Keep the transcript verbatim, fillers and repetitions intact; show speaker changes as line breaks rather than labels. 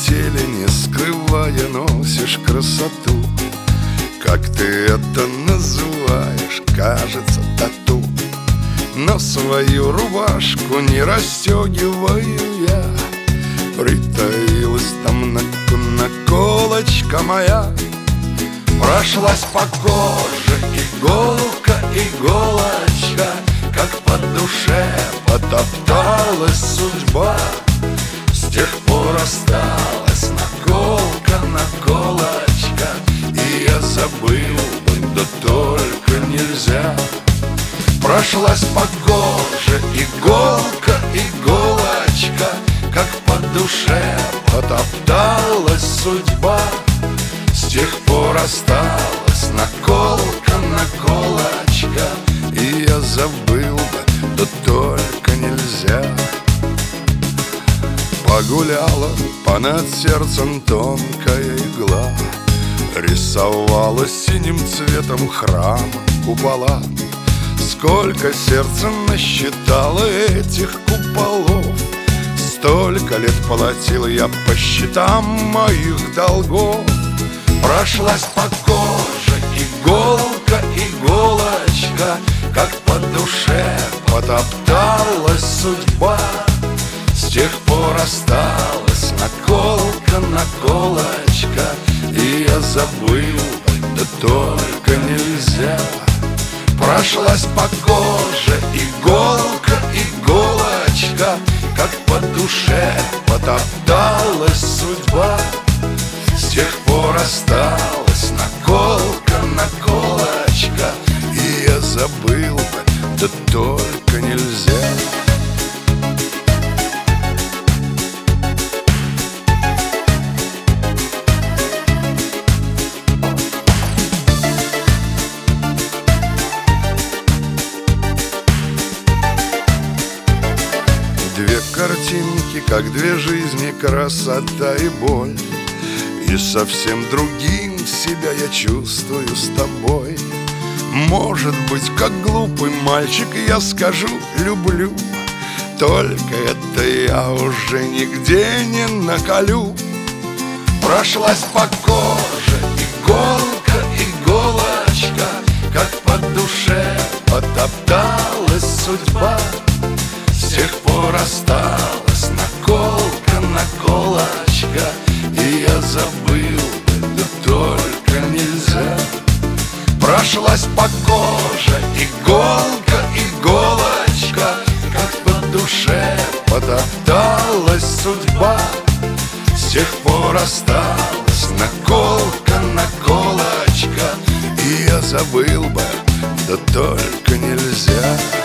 теле, не скрывая, носишь красоту. Как ты это называешь, кажется, тату. Но свою рубашку не расстегиваю я. Притаилась там наколочка моя. Прошлась по коже иголка, иголочка, как по душе потопталась судьба. С тех пор осталась наколка, наколочка, и я забыл бы, да только нельзя. Прошлась по коже иголка, иголочка, как по душе потопталась судьба. С тех пор осталась наколка, наколочка, и я забыл бы, да только нельзя. Погуляла понад сердцем тонкая игла, рисовала синим цветом храм купола. Сколько сердце насчитало этих куполов, столько лет платил я по счетам моих долгов. Прошлась по коже иголка, иголочка, как по душе потопталась судьба. С тех пор осталась наколка, наколочка, и я забыл, да только нельзя. Прошлась по коже иголка, иголочка, как по душе потопталась судьба. С тех пор осталась наколка, наколочка, и я забыл бы, да только нельзя. Две картинки, как две жизни, красота и боль. И совсем другим себя я чувствую с тобой. Может быть, как глупый мальчик, я скажу «люблю», только это я уже нигде не наколю. Прошлась по коже иголка, иголочка, как по душе потопталась судьба. С тех пор осталась наколка, наколочка, и я забыл, да только нельзя. Прошлась по коже иголка, иголочка, как по душе потопталась судьба. С тех пор осталась наколка, наколочка, и я забыл бы, да только нельзя.